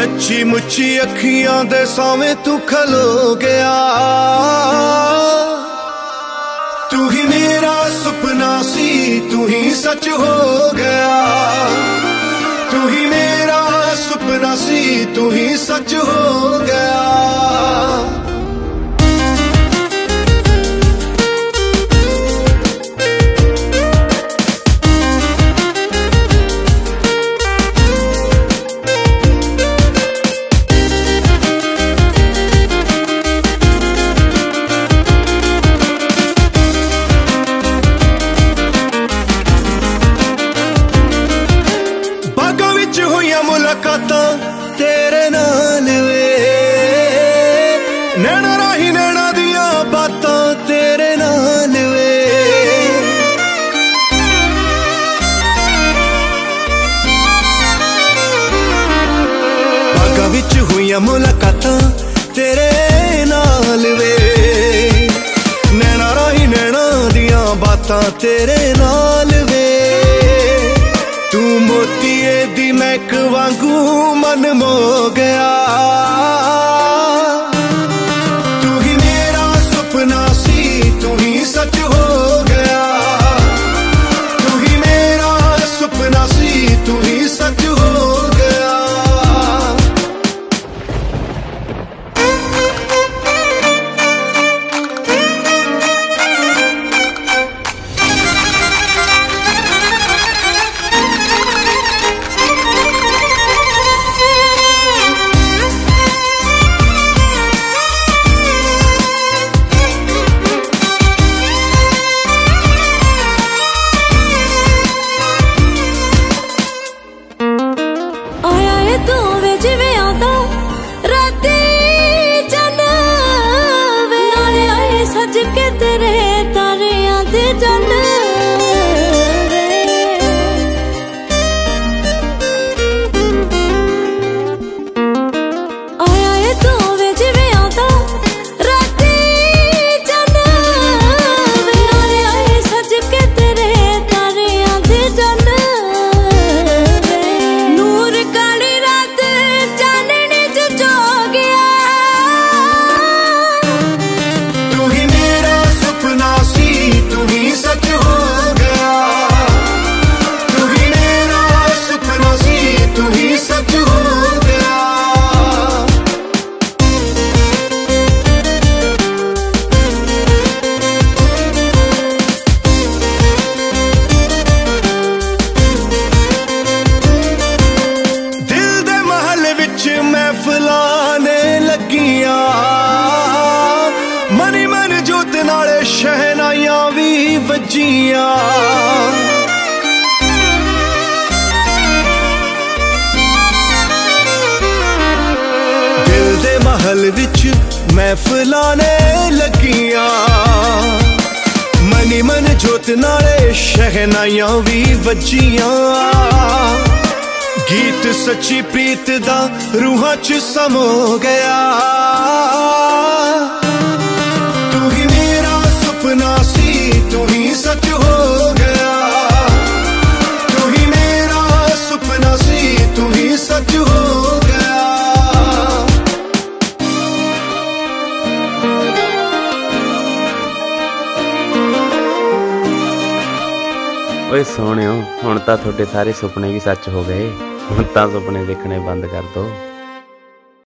सच्ची मुच्ची अखियां दे सावे तू खलो गया। तू ही मेरा सपना सी, तू ही सच हो गया। तू ही मेरा सपना सी, तू ही सच हो गया। मुलाकातां तेरे नाल वे, नैना राही नैना दियां बातां तेरे नाल वे। बागां विच हुईयां मुलाकातां तेरे नाल वे, नैना राही नैना दियां बातां तेरे नाल वे। तू मोतीए दी महक वांगू मन मो गया। तू ही मेरा सपना सी, तू ही सच हो गया। तू ही मेरा सपना सी, तू ही सच हो गया। मनी मन जोत नाले शहनाइयां भी वजियां। दिल दे महल विच महफिलां ने लगियां। मनी मन जोत नाले शहनाइयां भी वजियां। गीत सच्ची प्रीत दा रूहां च समो गया। तू ही मेरा सपना सी, तू ही सच हो गया। तू ही मेरा सपना सी, तू ही सच हो गया। ओए सोहणियो, हुण तां तुहाडे सारे सुपने भी सच हो गए। हुण तां सुपने देखने बंद कर दो।